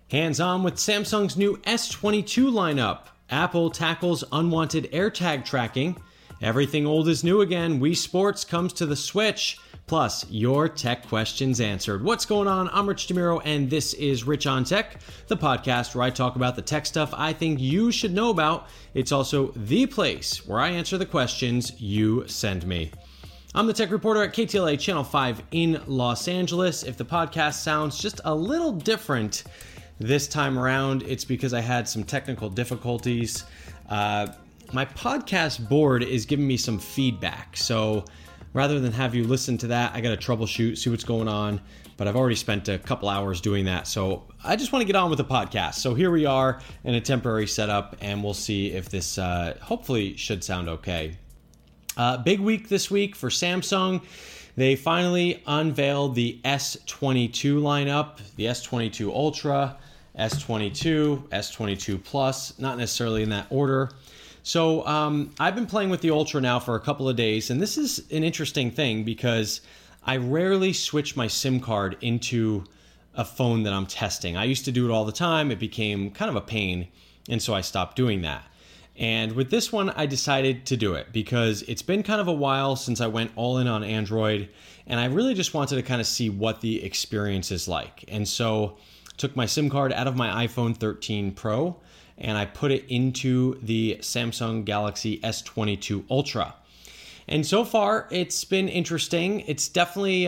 Hands-on with Samsung's new S22 lineup. Apple tackles unwanted AirTag tracking. Everything old is new again. Wii Sports comes to the Switch. Plus, your tech questions answered. What's going on? I'm Rich DeMiro, and this is Rich on Tech, the podcast where I talk about the tech stuff I think you should know about. It's also the place where I answer the questions you send me. I'm the tech reporter at KTLA Channel 5 in Los Angeles. If the podcast sounds just a little different this time around, it's because I had some technical difficulties. My podcast board is giving me some feedback. So rather than have you listen to that, I got to troubleshoot, see what's going on. But I've already spent a couple hours doing that. So I just want to get on with the podcast. So here we are in a temporary setup, and we'll see if this hopefully should sound okay. Big week this week for Samsung. They finally unveiled the S22 lineup, the S22 Ultra, S22, S22 Plus, not necessarily in that order. So I've been playing with the Ultra now for a couple of days, and this is an interesting thing because I rarely switch my SIM card into a phone that I'm testing. I used to do it all the time. It became kind of a pain, and so I stopped doing that. And with this one, I decided to do it because it's been kind of a while since I went all in on Android, and I really just wanted to kind of see what the experience is like. And so took my SIM card out of my iPhone 13 Pro, and I put it into the Samsung Galaxy S22 Ultra. And so far, it's been interesting. It's definitely,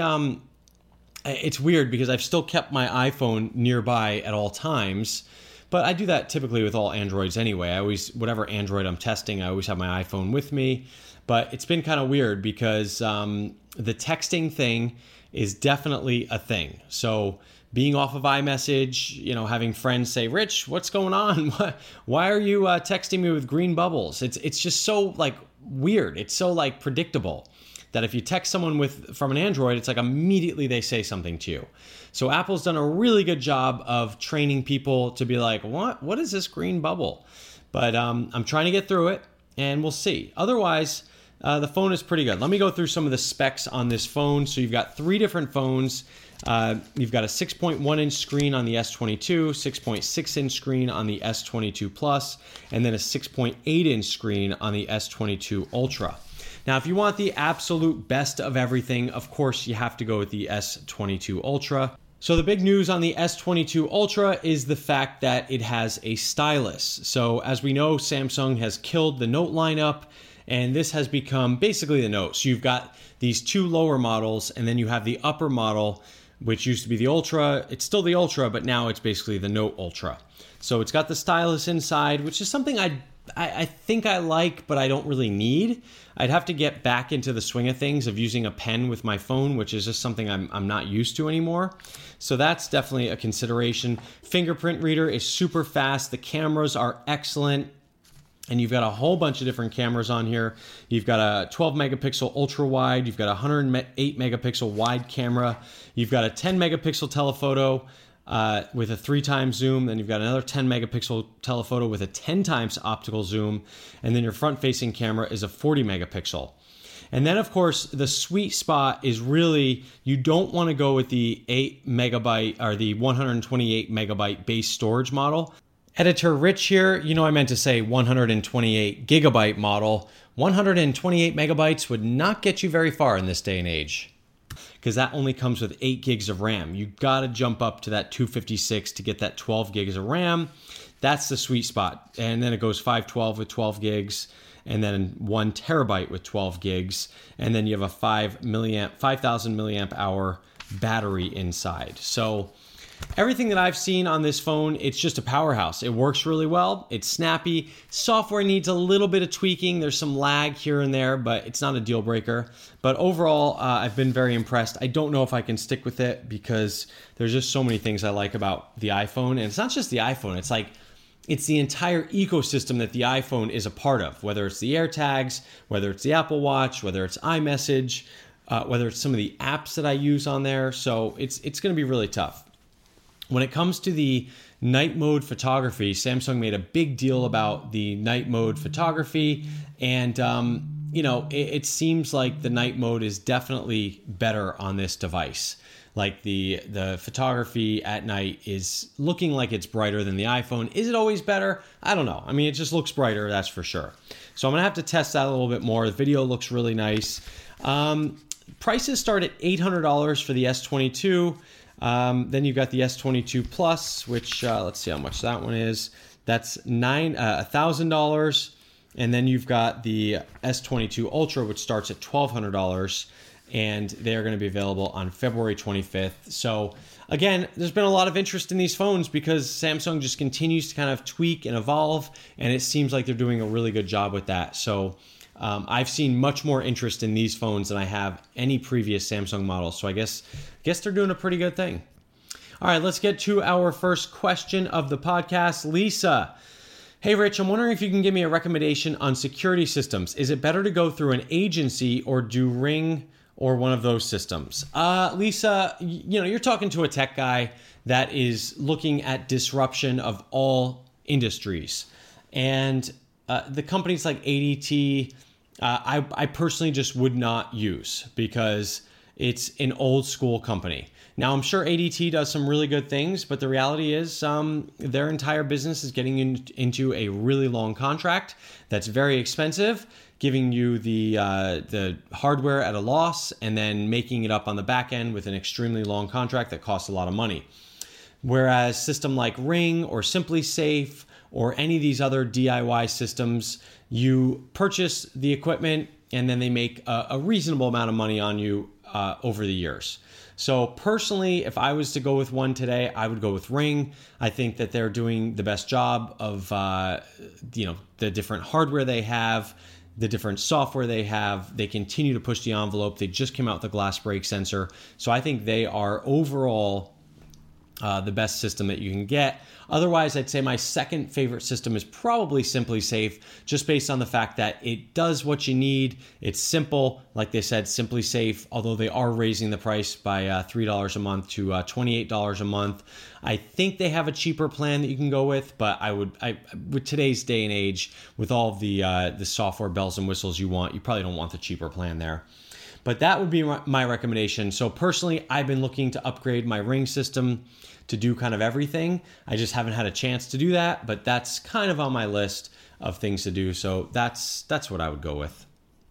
it's weird because I've still kept my iPhone nearby at all times, but I do that typically with all Androids anyway. I always, whatever Android I'm testing, I always have my iPhone with me. But it's been kind of weird because the texting thing is definitely a thing. So being off of iMessage, having friends say, "Rich, what's going on? Why are you texting me with green bubbles?" It's just so weird. It's so predictable that if you text someone from an Android, it's immediately they say something to you. So Apple's done a really good job of training people to be like, what is this green bubble? But I'm trying to get through it, and we'll see. Otherwise, the phone is pretty good. Let me go through some of the specs on this phone. So you've got three different phones. You've got a 6.1-inch screen on the S22, 6.6-inch screen on the S22 Plus, and then a 6.8-inch screen on the S22 Ultra. Now, if you want the absolute best of everything, of course, you have to go with the S22 Ultra. So the big news on the S22 Ultra is the fact that it has a stylus. So as we know, Samsung has killed the Note lineup, and this has become basically the Note. So you've got these two lower models, and then you have the upper model, which used to be the Ultra. It's still the Ultra, but now it's basically the Note Ultra. So it's got the stylus inside, which is something I think I like, but I don't really need. I'd have to get back into the swing of things of using a pen with my phone, which is just something I'm not used to anymore. So that's definitely a consideration. Fingerprint reader is super fast. The cameras are excellent. And you've got a whole bunch of different cameras on here. You've got a 12 megapixel ultra wide. You've got a 108 megapixel wide camera. You've got a 10 megapixel telephoto with a 3x zoom. Then you've got another 10 megapixel telephoto with a 10 times optical zoom. And then your front facing camera is a 40 megapixel. And then, of course, the sweet spot is really, you don't want to go with the 8 megabyte or the 128 megabyte base storage model. Editor Rich here, I meant to say 128 gigabyte model. 128 megabytes would not get you very far in this day and age because that only comes with 8 gigs of RAM. You got to jump up to that 256 to get that 12 gigs of RAM. That's the sweet spot. And then it goes 512 with 12 gigs, and then 1 terabyte with 12 gigs. And then you have a 5,000 milliamp hour battery inside. So everything that I've seen on this phone, it's just a powerhouse. It works really well. It's snappy. Software needs a little bit of tweaking. There's some lag here and there, but it's not a deal breaker. But overall, I've been very impressed. I don't know if I can stick with it because there's just so many things I like about the iPhone. And it's not just the iPhone. It's the entire ecosystem that the iPhone is a part of, whether it's the AirTags, whether it's the Apple Watch, whether it's iMessage, whether it's some of the apps that I use on there. So it's going to be really tough. When it comes to the night mode photography, Samsung made a big deal about the night mode photography, and it seems like the night mode is definitely better on this device. Like the photography at night is looking like it's brighter than the iPhone. Is it always better? I don't know. I mean, it just looks brighter, that's for sure. So I'm gonna have to test that a little bit more. The video looks really nice. Prices start at $800 for the S22. Then you've got the S22 Plus, which let's see how much that one is. That's $1,000. And then you've got the S22 Ultra, which starts at $1,200. And they're going to be available on February 25th. So again, there's been a lot of interest in these phones because Samsung just continues to kind of tweak and evolve, and it seems like they're doing a really good job with that. So I've seen much more interest in these phones than I have any previous Samsung models. So I guess they're doing a pretty good thing. All right, let's get to our first question of the podcast. Lisa. Hey, Rich, I'm wondering if you can give me a recommendation on security systems. Is it better to go through an agency or do Ring or one of those systems? Lisa, you're talking to a tech guy that is looking at disruption of all industries. And the companies like ADT, I personally just would not use because it's an old school company. Now, I'm sure ADT does some really good things, but the reality is their entire business is getting into a really long contract that's very expensive, giving you the hardware at a loss and then making it up on the back end with an extremely long contract that costs a lot of money. Whereas system like Ring or SimpliSafe or any of these other DIY systems, you purchase the equipment and then they make a reasonable amount of money on you over the years. So personally, if I was to go with one today, I would go with Ring. I think that they're doing the best job of the different hardware they have, the different software they have. They continue to push the envelope. They just came out with the glass break sensor. So I think they are overall the best system that you can get. Otherwise, I'd say my second favorite system is probably SimpliSafe, just based on the fact that it does what you need. It's simple. Like they said, SimpliSafe, although they are raising the price by $3 a month to $28 a month. I think they have a cheaper plan that you can go with, but with today's day and age, with all of the software bells and whistles you want, you probably don't want the cheaper plan there. But that would be my recommendation. So personally, I've been looking to upgrade my Ring system to do kind of everything. I just haven't had a chance to do that, but that's kind of on my list of things to do. So that's what I would go with.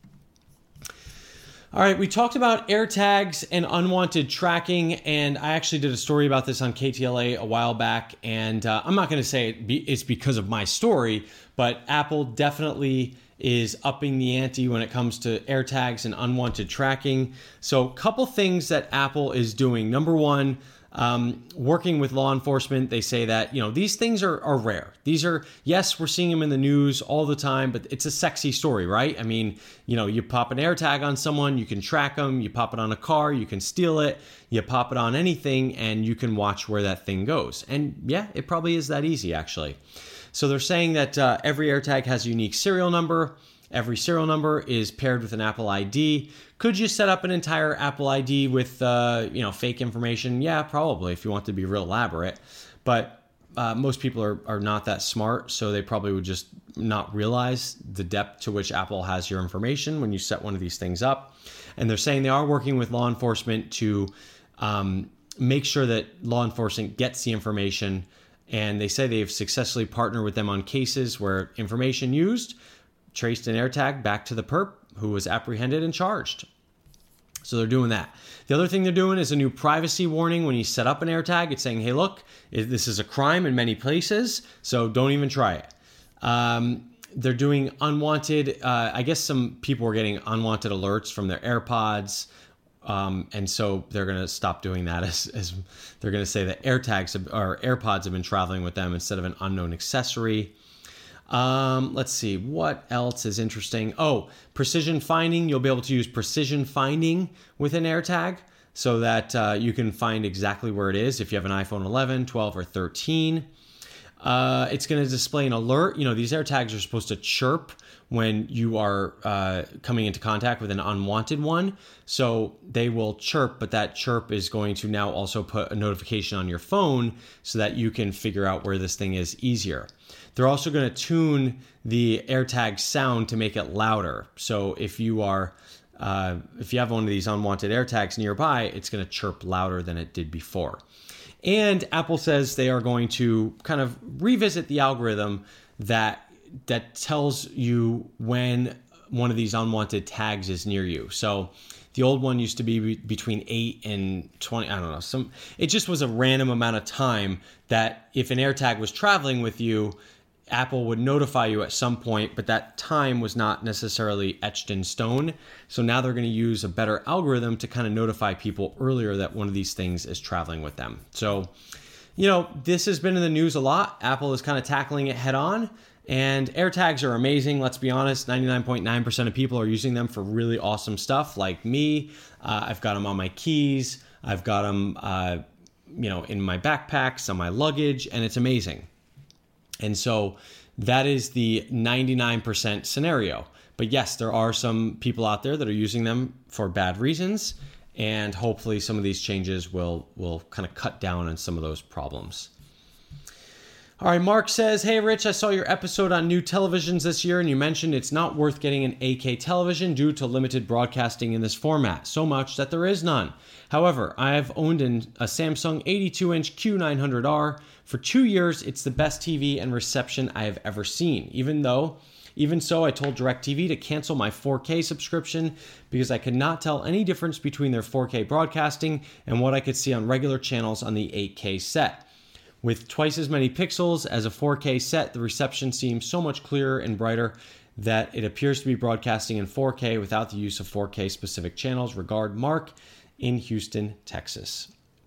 All right, we talked about AirTags and unwanted tracking, and I actually did a story about this on KTLA a while back, and I'm not going to say it's because of my story, but Apple definitely is upping the ante when it comes to AirTags and unwanted tracking. So a couple things that Apple is doing. Number one, working with law enforcement. They say that, these things are rare. These are, yes, we're seeing them in the news all the time, but it's a sexy story, right? I mean, you pop an AirTag on someone, you can track them. You pop it on a car, you can steal it. You pop it on anything and you can watch where that thing goes. And yeah, it probably is that easy, actually. So they're saying that every AirTag has a unique serial number. Every serial number is paired with an Apple ID. Could you set up an entire Apple ID with fake information? Yeah, probably, if you want to be real elaborate. But most people are not that smart, so they probably would just not realize the depth to which Apple has your information when you set one of these things up. And they're saying they are working with law enforcement to make sure that law enforcement gets the information. And they say they've successfully partnered with them on cases where information used traced an AirTag back to the perp who was apprehended and charged. So they're doing that. The other thing they're doing is a new privacy warning. When you set up an AirTag, it's saying, hey, look, this is a crime in many places, so don't even try it. They're doing unwanted, I guess some people were getting unwanted alerts from their AirPods. And so they're going to stop doing that as they're going to say that AirPods have been traveling with them instead of an unknown accessory. Let's see, what else is interesting? Oh, precision finding. You'll be able to use precision finding with an AirTag so that you can find exactly where it is if you have an iPhone 11, 12, or 13. It's going to display an alert. These AirTags are supposed to chirp when you are coming into contact with an unwanted one. So they will chirp, but that chirp is going to now also put a notification on your phone so that you can figure out where this thing is easier. They're also going to tune the AirTag sound to make it louder. So if you are if you have one of these unwanted AirTags nearby, it's going to chirp louder than it did before. And Apple says they are going to kind of revisit the algorithm that tells you when one of these unwanted tags is near you. So the old one used to be between 8 and 20, I don't know. It just was a random amount of time that if an AirTag was traveling with you, Apple would notify you at some point, but that time was not necessarily etched in stone. So now they're going to use a better algorithm to kind of notify people earlier that one of these things is traveling with them. So, this has been in the news a lot. Apple is kind of tackling it head on. And AirTags are amazing. Let's be honest, 99.9% of people are using them for really awesome stuff. Like me, I've got them on my keys. I've got them, in my backpacks, on my luggage, and it's amazing. And so that is the 99% scenario. But yes, there are some people out there that are using them for bad reasons. And hopefully some of these changes will kind of cut down on some of those problems. All right, Mark says, hey, Rich, I saw your episode on new televisions this year, and you mentioned it's not worth getting an 8K television due to limited broadcasting in this format, so much that there is none. However, I have owned a Samsung 82-inch Q900R. For 2 years, it's the best TV and reception I have ever seen. Even so, I told DirecTV to cancel my 4K subscription because I could not tell any difference between their 4K broadcasting and what I could see on regular channels on the 8K set. With twice as many pixels as a 4K set, the reception seems so much clearer and brighter that it appears to be broadcasting in 4K without the use of 4K specific channels. Regard, Mark in Houston, Texas.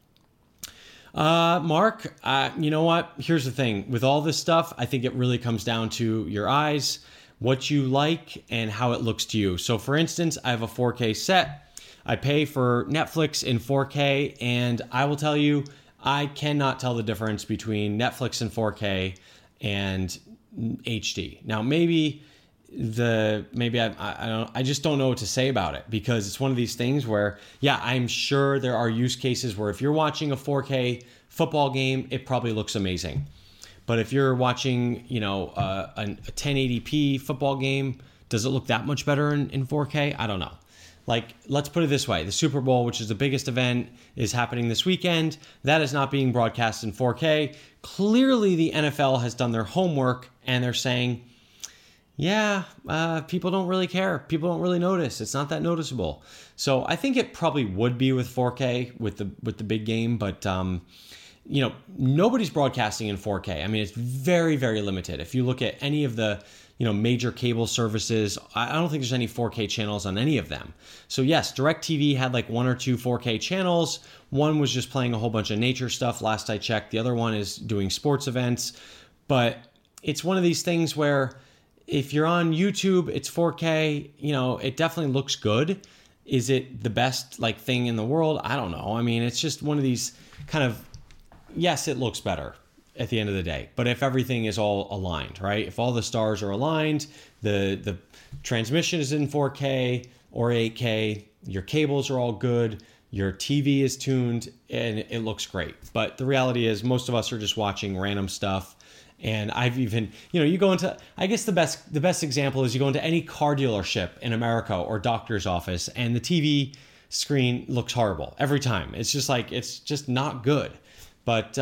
Mark, you know what? Here's the thing. With all this stuff, I think it really comes down to your eyes, what you like, and how it looks to you. So for instance, I have a 4K set. I pay for Netflix in 4K, and I will tell you, I cannot tell the difference between Netflix in 4K and HD. Now, I just don't know what to say about it, because it's one of these things where, yeah, I'm sure there are use cases where if you're watching a 4K football game, it probably looks amazing. But if you're watching, a 1080p football game, does it look that much better in 4K? I don't know. Like, let's put it this way. The Super Bowl, which is the biggest event, is happening this weekend. That is not being broadcast in 4K. Clearly, the NFL has done their homework, and they're saying, people don't really care. People don't really notice. It's not that noticeable. So I think it probably would be with 4K with the big game, but nobody's broadcasting in 4K. I mean, it's very, very limited. If you look at any of the major cable services, I don't think there's any 4K channels on any of them. So yes, DirecTV had like 1 or 2 4K channels. One was just playing a whole bunch of nature stuff last I checked. The other one is doing sports events. But it's one of these things where if you're on YouTube, it's 4K, it definitely looks good. Is it the best thing in the world? I don't know. I mean, it's just one of these kind of, yes, it looks better at the end of the day. But if everything is all aligned, right? If all the stars are aligned, the transmission is in 4K or 8K, your cables are all good, your TV is tuned, and it looks great. But the reality is most of us are just watching random stuff. And I've even, you go into, I guess the best example is you go into any car dealership in America or doctor's office, and the TV screen looks horrible every time. It's just not good. But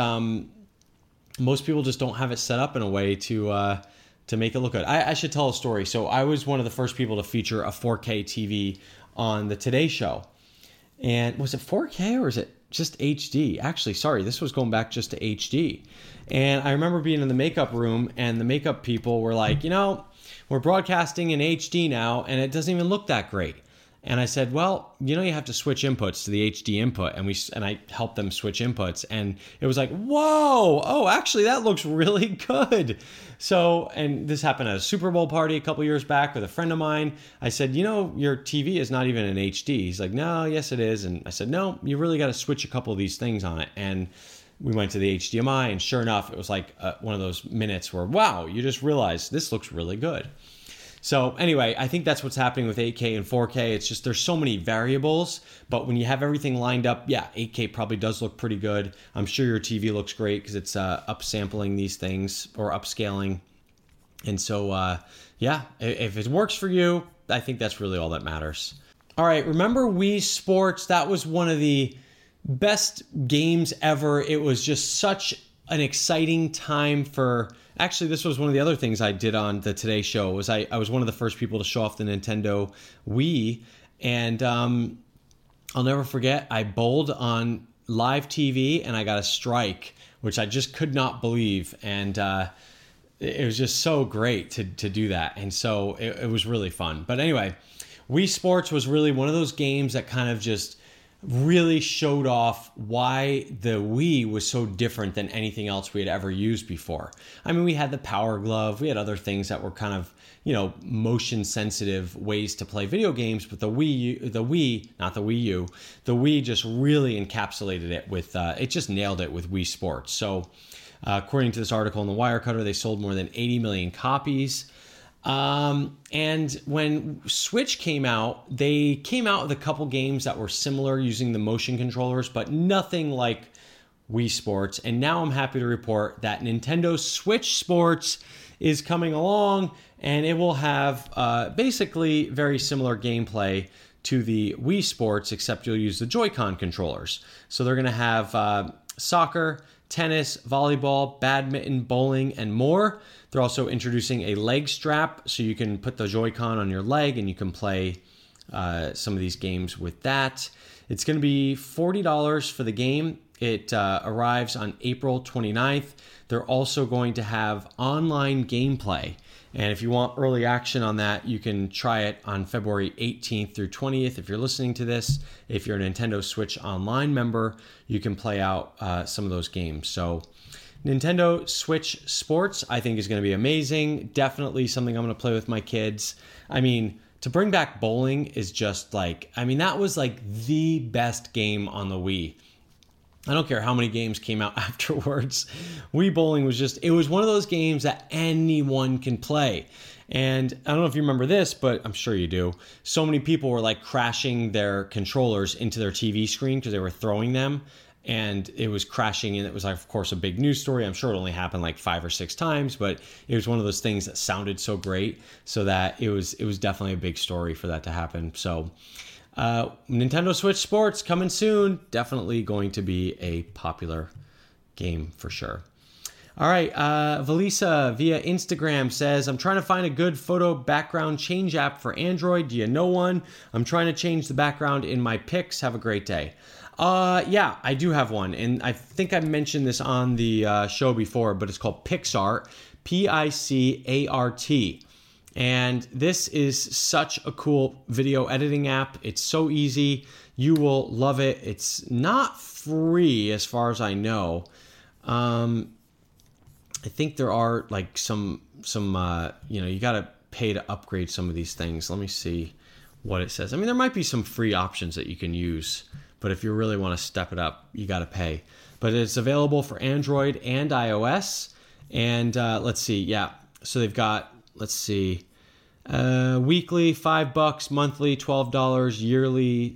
most people just don't have it set up in a way to make it look good. I should tell a story. So I was one of the first people to feature a 4K TV on the Today Show. And was it 4K or is it just HD? Actually, sorry, this was going back just to HD. And I remember being in the makeup room, and the makeup people were like, we're broadcasting in HD now, and it doesn't even look that great. And I said, well, you have to switch inputs to the HD input. And I helped them switch inputs. And it was like, whoa, oh, actually, that looks really good. So, and this happened at a Super Bowl party a couple years back with a friend of mine. I said, your TV is not even in HD. He's like, no, yes, it is. And I said, no, you really got to switch a couple of these things on it. And we went to the HDMI, and sure enough, it was like one of those minutes where, wow, you just realize this looks really good. So anyway, I think that's what's happening with 8K and 4K. It's just there's so many variables, but when you have everything lined up, 8K probably does look pretty good. I'm sure your TV looks great because it's upsampling these things or upscaling. And so, if it works for you, I think that's really all that matters. All right, remember Wii Sports? That was one of the best games ever. It was just such an exciting time for... Actually, this was one of the other things I did on the Today Show. Was I was one of the first people to show off the Nintendo Wii. And I'll never forget, I bowled on live TV and I got a strike, which I just could not believe. And it was just so great to do that. And so it was really fun. But anyway, Wii Sports was really one of those games that kind of just really showed off why the Wii was so different than anything else we had ever used before. I mean, we had the Power Glove, we had other things that were kind of, motion sensitive ways to play video games, but the Wii just really encapsulated it with, it just nailed it with Wii Sports. So according to this article in the Wirecutter, they sold more than 80 million copies. And when Switch came out, they came out with a couple games that were similar using the motion controllers, but nothing like Wii Sports. And now I'm happy to report that Nintendo Switch Sports is coming along, and it will have basically very similar gameplay to the Wii Sports, except you'll use the Joy-Con controllers. So they're going to have soccer, tennis, volleyball, badminton, bowling, and more. They're also introducing a leg strap, so you can put the Joy-Con on your leg and you can play some of these games with that. It's going to be $40 for the game. It arrives on April 29th. They're also going to have online gameplay. And if you want early action on that, you can try it on February 18th through 20th. If you're listening to this, if you're a Nintendo Switch Online member, you can play out some of those games. So Nintendo Switch Sports, I think, is going to be amazing. Definitely something I'm going to play with my kids. I mean, to bring back bowling is just that was like the best game on the Wii. I don't care how many games came out afterwards. Wii Bowling was it was one of those games that anyone can play. And I don't know if you remember this, but I'm sure you do. So many people were crashing their controllers into their TV screen because they were throwing them. And it was crashing, and it was, of course, a big news story. I'm sure it only happened 5 or 6 times, but it was one of those things that sounded so great, so that it was definitely a big story for that to happen. So Nintendo Switch Sports coming soon. Definitely going to be a popular game for sure. All right, Valisa via Instagram says, I'm trying to find a good photo background change app for Android. Do you know one? I'm trying to change the background in my pics. Have a great day. Yeah, I do have one, and I think I mentioned this on the show before, but it's called PicSart, PICART. And this is such a cool video editing app. It's so easy. You will love it. It's not free as far as I know. I think there are some you got to pay to upgrade some of these things. Let me see what it says. I mean, there might be some free options that you can use, but if you really want to step it up, you got to pay. But it's available for Android and iOS. And let's see. Yeah. So they've got, weekly $5, monthly $12, yearly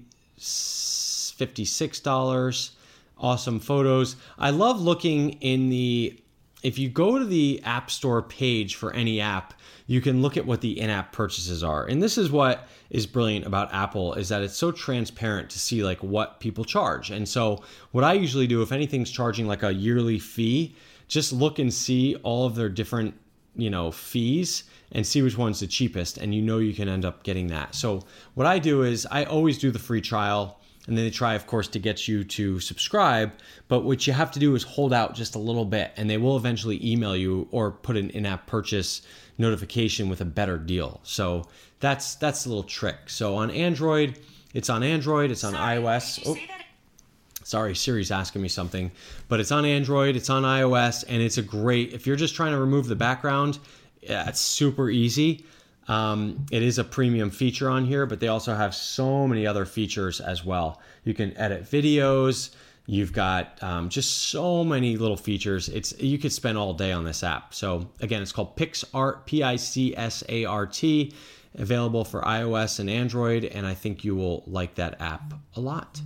$56. Awesome photos. I love looking if you go to the App Store page for any app, you can look at what the in-app purchases are. And this is what is brilliant about Apple, is that it's so transparent to see what people charge. And so what I usually do, if anything's charging a yearly fee, just look and see all of their different, fees and see which one's the cheapest. And you can end up getting that. So what I do is I always do the free trial. And then they try, of course, to get you to subscribe. But what you have to do is hold out just a little bit, and they will eventually email you or put an in-app purchase notification with a better deal. So that's the little trick. So on Android, it's on iOS. Oh, sorry, Siri's asking me something. But it's on Android, it's on iOS, and it's if you're just trying to remove the background, it's super easy. It is a premium feature on here, but they also have so many other features as well. You can edit videos. You've got just so many little features. You could spend all day on this app. So again, it's called PicSart, PICSART, available for iOS and Android, and I think you will like that app a lot.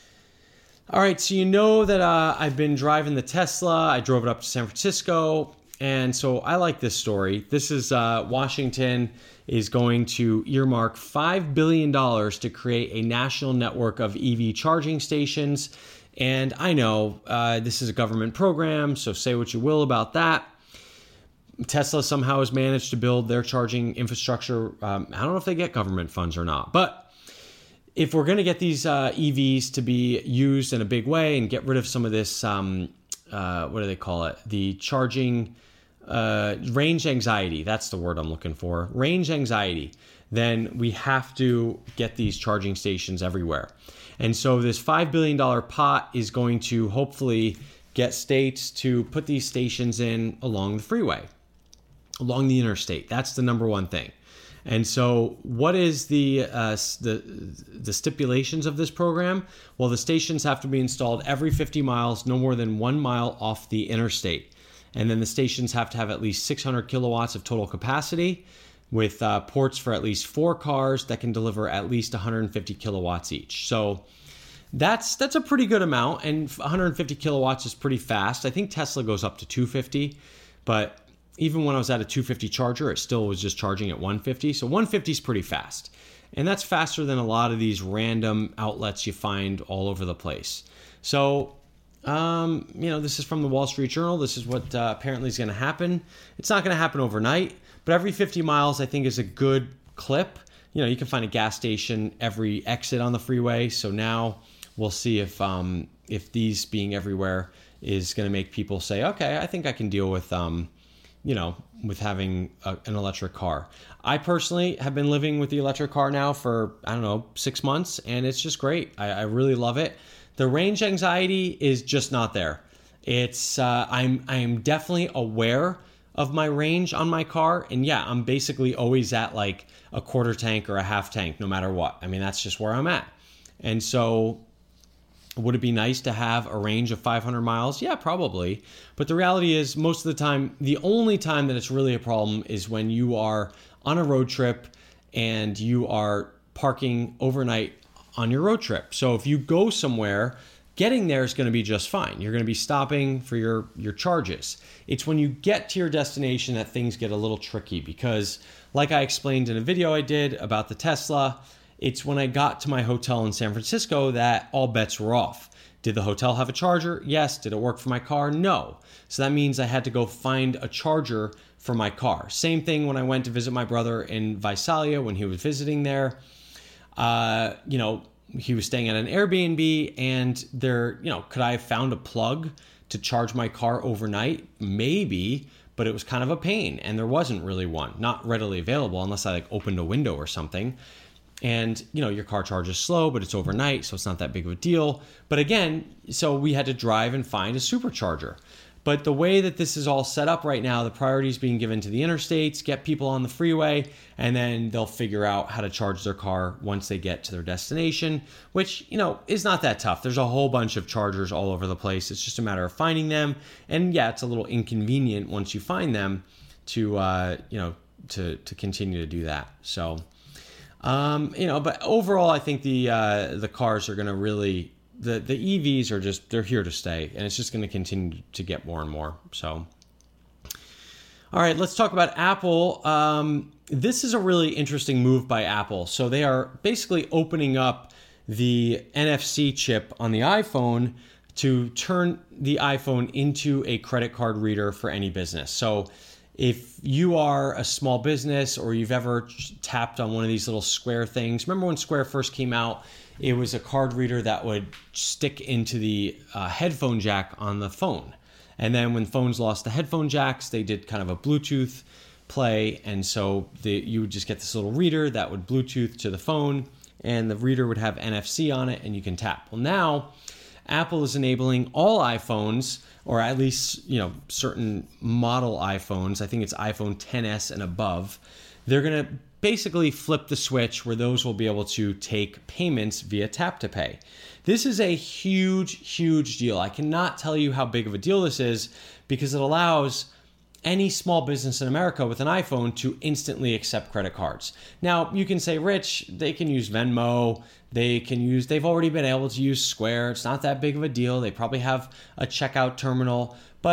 All right, so that I've been driving the Tesla. I drove it up to San Francisco. And so I like this story. This is Washington is going to earmark $5 billion to create a national network of EV charging stations. And I know this is a government program, so say what you will about that. Tesla somehow has managed to build their charging infrastructure. I don't know if they get government funds or not, but if we're going to get these EVs to be used in a big way and get rid of some of this, what do they call it? The charging range anxiety. That's the word I'm looking for. Range anxiety. Then we have to get these charging stations everywhere. And so this $5 billion pot is going to hopefully get states to put these stations in along the freeway, along the interstate. That's the number one thing. And so what is the stipulations of this program? Well, the stations have to be installed every 50 miles, no more than 1 mile off the interstate. And then the stations have to have at least 600 kilowatts of total capacity with ports for at least 4 cars that can deliver at least 150 kilowatts each. So that's a pretty good amount, and 150 kilowatts is pretty fast. I think Tesla goes up to 250, but even when I was at a 250 charger, it still was just charging at 150. So 150 is pretty fast. And that's faster than a lot of these random outlets you find all over the place. So, this is from the Wall Street Journal. This is what apparently is going to happen. It's not going to happen overnight, but every 50 miles, I think, is a good clip. You can find a gas station every exit on the freeway. So now we'll see if these being everywhere is going to make people say, okay, I think I can deal with with having an electric car. I personally have been living with the electric car now for, 6 months, and it's just great. I really love it. The range anxiety is just not there. It's I'm definitely aware of my range on my car, and yeah, I'm basically always at like a quarter tank or a half tank, no matter what. I mean, that's just where I'm at. And so would it be nice to have a range of 500 miles? Yeah, probably. But the reality is most of the time, the only time that it's really a problem is when you are on a road trip and you are parking overnight on your road trip. So if you go somewhere, getting there is going to be just fine. You're going to be stopping for your charges. It's when you get to your destination that things get a little tricky because, like I explained in a video I did about the Tesla, it's when I got to my hotel in San Francisco that all bets were off. Did the hotel have a charger? Yes. Did it work for my car? No. So that means I had to go find a charger for my car. Same thing when I went to visit my brother in Visalia when he was visiting there. He was staying at an Airbnb and there, could I have found a plug to charge my car overnight? Maybe, but it was kind of a pain and there wasn't really one, not readily available unless I opened a window or something. And, your car charges slow, but it's overnight, so it's not that big of a deal. But again, so we had to drive and find a supercharger. But the way that this is all set up right now, the priority is being given to the interstates, get people on the freeway, and then they'll figure out how to charge their car once they get to their destination, which, is not that tough. There's a whole bunch of chargers all over the place. It's just a matter of finding them. And yeah, it's a little inconvenient once you find them to continue to do that. So, but overall, I think the cars are going to really, the EVs are just, they're here to stay, and it's just going to continue to get more and more. So, all right, let's talk about Apple. This is a really interesting move by Apple. So they are basically opening up the NFC chip on the iPhone to turn the iPhone into a credit card reader for any business. So if you are a small business or you've ever tapped on one of these little Square things, remember when Square first came out, it was a card reader that would stick into the headphone jack on the phone. And then when phones lost the headphone jacks, they did kind of a Bluetooth play. And so you would just get this little reader that would Bluetooth to the phone, and the reader would have NFC on it and you can tap. Well, now Apple is enabling all iPhones, or at least, certain model iPhones. I think it's iPhone XS and above. They're going to basically flip the switch where those will be able to take payments via tap to pay. This is a huge, huge deal. I cannot tell you how big of a deal this is because it allows any small business in America with an iPhone to instantly accept credit cards. Now, you can say, Rich, they can use Venmo. They've already been able to use Square. It's not that big of a deal. They probably have a checkout terminal. But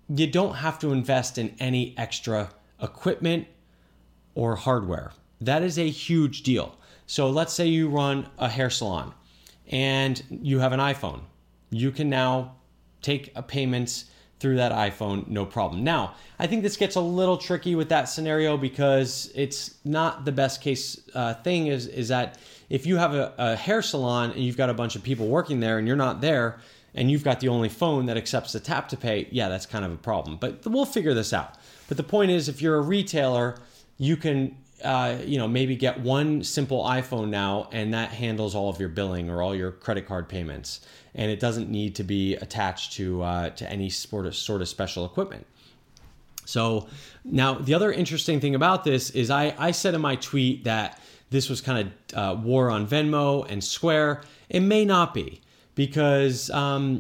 you don't have to invest in any extra equipment or hardware. That is a huge deal. So let's say you run a hair salon and you have an iPhone. You can now take payments through that iPhone, no problem. Now, I think this gets a little tricky with that scenario because it's not the best case thing is that if you have a hair salon and you've got a bunch of people working there and you're not there and you've got the only phone that accepts the tap to pay, yeah, that's kind of a problem. But we'll figure this out. But the point is, if you're a retailer, you can maybe get one simple iPhone now, and that handles all of your billing or all your credit card payments, and it doesn't need to be attached to any sort of special equipment. So now the other interesting thing about this is I said in my tweet that this was kind of war on Venmo and Square. It may not be, because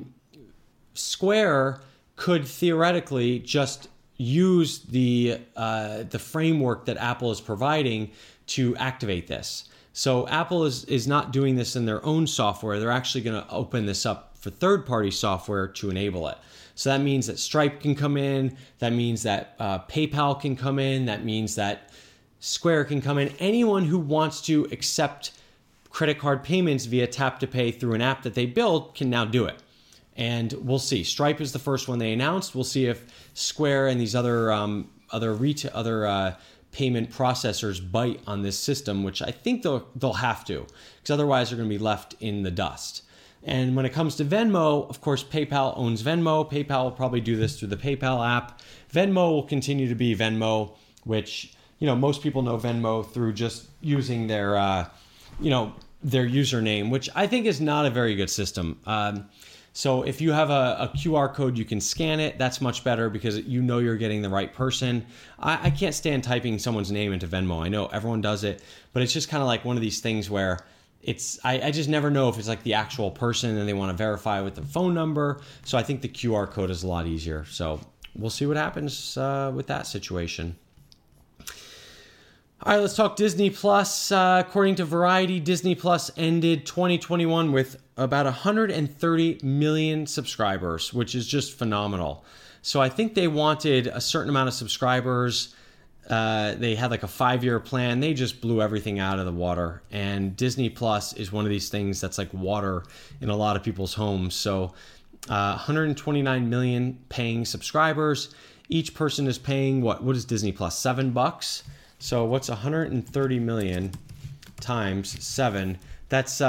Square could theoretically just use the framework that Apple is providing to activate this. So Apple is not doing this in their own software. They're actually going to open this up for third-party software to enable it. So that means that Stripe can come in. That means that PayPal can come in. That means that Square can come in. Anyone who wants to accept credit card payments via tap to pay through an app that they built can now do it. And we'll see. Stripe is the first one they announced. We'll see if Square and these other payment processors bite on this system, which I think they'll have to, because otherwise they're going to be left in the dust. And when it comes to Venmo, of course, PayPal owns Venmo. PayPal will probably do this through the PayPal app. Venmo will continue to be Venmo, which, most people know Venmo through just using their username, which I think is not a very good system. So if you have a QR code, you can scan it. That's much better because you're getting the right person. I can't stand typing someone's name into Venmo. I know everyone does it, but it's just kind of like one of these things where I just never know if it's like the actual person and they want to verify with the phone number. So I think the QR code is a lot easier. So we'll see what happens with that situation. All right, let's talk Disney Plus. According to Variety, Disney Plus ended 2021 with about 130 million subscribers, which is just phenomenal. So I think they wanted a certain amount of subscribers. They had like a 5-year plan. They just blew everything out of the water. And Disney Plus is one of these things that's like water in a lot of people's homes. So 129 million paying subscribers. Each person is paying what is Disney Plus? $7? So what's 130 million times 7? That's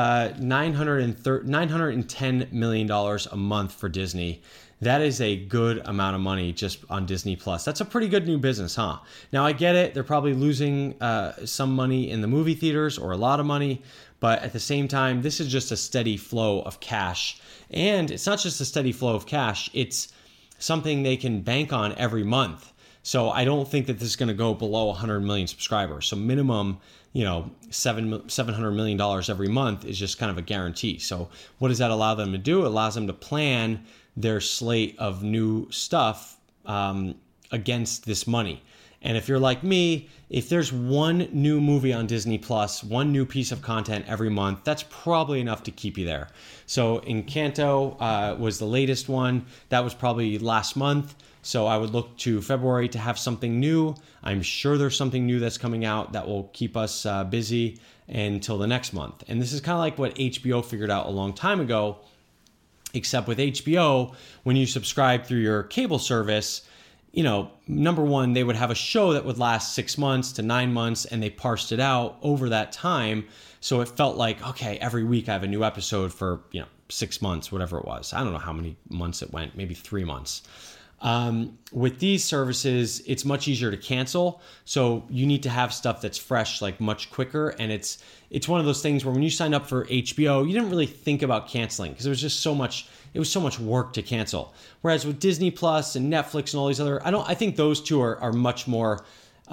$910 million a month for Disney. That is a good amount of money just on Disney Plus. That's a pretty good new business, huh? Now, I get it. They're probably losing some money in the movie theaters, or a lot of money. But at the same time, this is just a steady flow of cash. And it's not just a steady flow of cash. It's something they can bank on every month. So I don't think that this is going to go below 100 million subscribers. So minimum, $700 million every month is just kind of a guarantee. So what does that allow them to do? It allows them to plan their slate of new stuff against this money. And if you're like me, if there's one new movie on Disney Plus, one new piece of content every month, that's probably enough to keep you there. So Encanto was the latest one. That was probably last month. So I would look to February to have something new. I'm sure there's something new that's coming out that will keep us busy until the next month. And this is kind of like what HBO figured out a long time ago, except with HBO, when you subscribe through your cable service, number one, they would have a show that would last 6 months to 9 months, and they parsed it out over that time. So it felt like, okay, every week I have a new episode for, 6 months, whatever it was. I don't know how many months it went, maybe 3 months. With these services, it's much easier to cancel. So you need to have stuff that's fresh, like much quicker. And it's one of those things where when you signed up for HBO, you didn't really think about canceling because it was so much work to cancel. Whereas with Disney Plus and Netflix and all these other, I think those two are much more,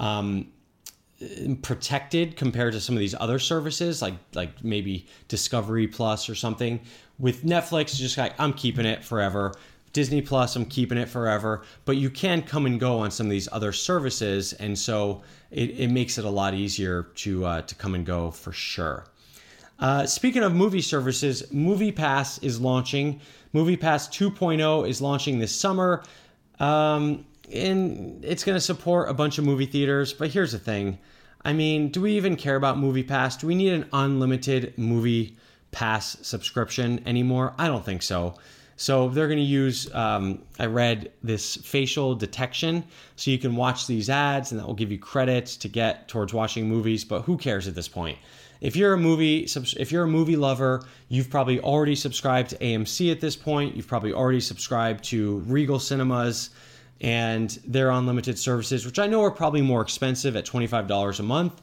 protected compared to some of these other services, like maybe Discovery Plus or something. With Netflix, it's just like, I'm keeping it forever. Disney Plus, I'm keeping it forever, but you can come and go on some of these other services, and so it makes it a lot easier to come and go for sure. Speaking of movie services, MoviePass is launching. MoviePass 2.0 is launching this summer. And it's going to support a bunch of movie theaters. But here's the thing. I mean, do we even care about Movie Pass? Do we need an unlimited Movie Pass subscription anymore? I don't think so. So they're going to use, I read this facial detection, so you can watch these ads and that will give you credits to get towards watching movies, but who cares at this point? If you're a movie lover, you've probably already subscribed to AMC at this point. You've probably already subscribed to Regal Cinemas and their unlimited services, which I know are probably more expensive at $25 a month,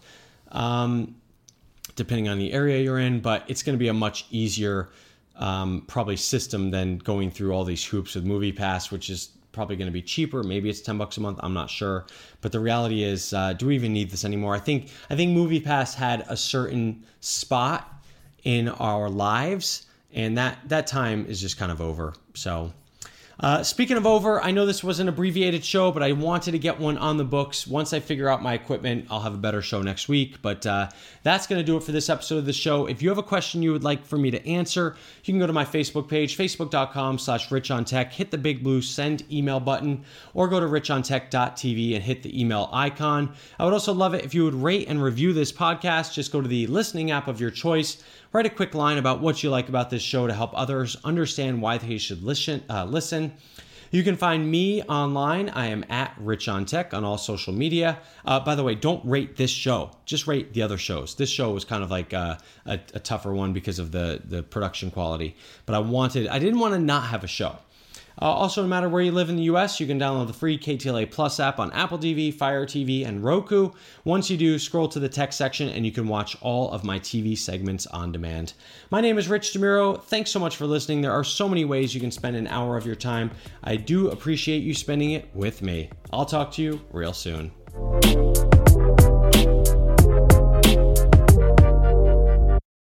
depending on the area you're in, but it's going to be a much easier probably system than going through all these hoops with Movie Pass, which is probably going to be cheaper. Maybe it's $10 a month. I'm not sure. But the reality is, do we even need this anymore? I think Movie Pass had a certain spot in our lives, and that time is just kind of over. So speaking of over, I know this was an abbreviated show, but I wanted to get one on the books. Once I figure out my equipment, I'll have a better show next week. But that's going to do it for this episode of the show. If you have a question you would like for me to answer, you can go to my Facebook page, facebook.com/RichOnTech, hit the big blue send email button, or go to richontech.tv and hit the email icon. I would also love it if you would rate and review this podcast. Just go to the listening app of your choice, write a quick line about what you like about this show to help others understand why they should listen. You can find me online. I am at RichOnTech on all social media. By the way, don't rate this show. Just rate the other shows. This show was kind of like a tougher one because of the production quality. But I didn't want to not have a show. Also, no matter where you live in the U.S., you can download the free KTLA Plus app on Apple TV, Fire TV, and Roku. Once you do, scroll to the tech section and you can watch all of my TV segments on demand. My name is Rich DeMuro. Thanks so much for listening. There are so many ways you can spend an hour of your time. I do appreciate you spending it with me. I'll talk to you real soon.